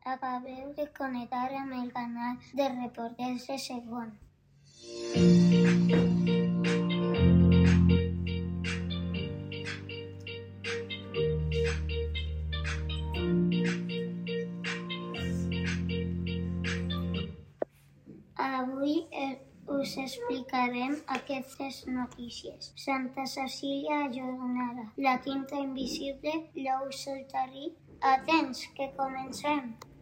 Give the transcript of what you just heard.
Acabeu de connectar amb el canal de reporters de Segon. Avui us explicarem aquestes notícies. Santa Cecília ajornada, la tinta invisible, l'ou saltarí. Atents, que comencem!